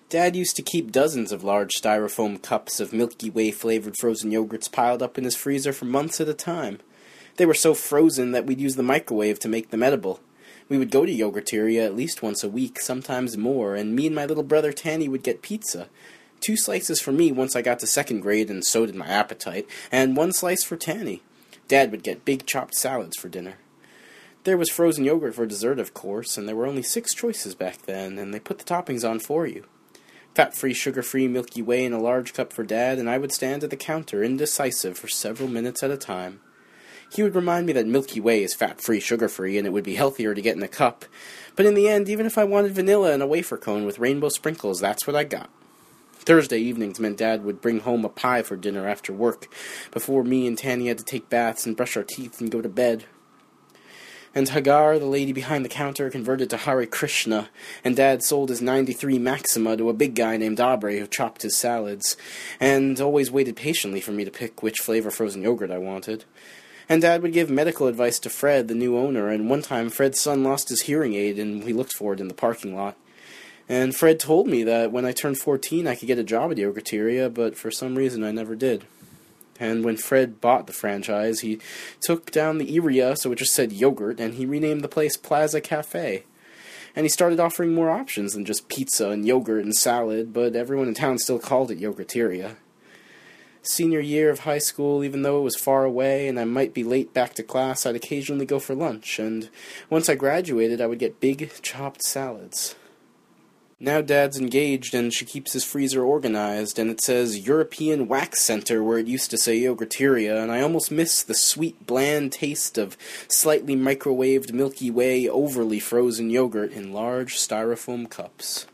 Dad used to keep dozens of large styrofoam cups of Milky Way flavored frozen yogurts piled up in his freezer for months at a time. They were so frozen that we'd use the microwave to make them edible. We would go to Yogurteria at least once a week, sometimes more, and me and my little brother Tanny would get pizza. 2 slices for me once I got to 2nd grade, and so did my appetite, and 1 slice for Tanny. Dad would get big chopped salads for dinner. There was frozen yogurt for dessert, of course, and there were only 6 choices back then, and they put the toppings on for you. Fat-free, sugar-free Milky Way in a large cup for Dad, and I would stand at the counter, indecisive, for several minutes at a time. He would remind me that Milky Way is fat-free, sugar-free, and it would be healthier to get in a cup. But in the end, even if I wanted vanilla and a wafer cone with rainbow sprinkles, that's what I got. Thursday evenings meant Dad would bring home a pie for dinner after work, before me and Tanny had to take baths and brush our teeth and go to bed. And Hagar, the lady behind the counter, converted to Hare Krishna, and Dad sold his 93 Maxima to a big guy named Aubrey who chopped his salads, and always waited patiently for me to pick which flavor frozen yogurt I wanted. And Dad would give medical advice to Fred, the new owner, and one time Fred's son lost his hearing aid, and we looked for it in the parking lot. And Fred told me that when I turned 14 I could get a job at Yogurteria, but for some reason I never did. And when Fred bought the franchise, he took down the area so it just said yogurt, and he renamed the place Plaza Cafe. And he started offering more options than just pizza and yogurt and salad, but everyone in town still called it Yogurteria. Senior year of high school, even though it was far away and I might be late back to class, I'd occasionally go for lunch, and once I graduated, I would get big chopped salads. Now Dad's engaged, and she keeps his freezer organized, and it says European Wax Center where it used to say Yogurteria, and I almost miss the sweet, bland taste of slightly microwaved Milky Way overly frozen yogurt in large styrofoam cups.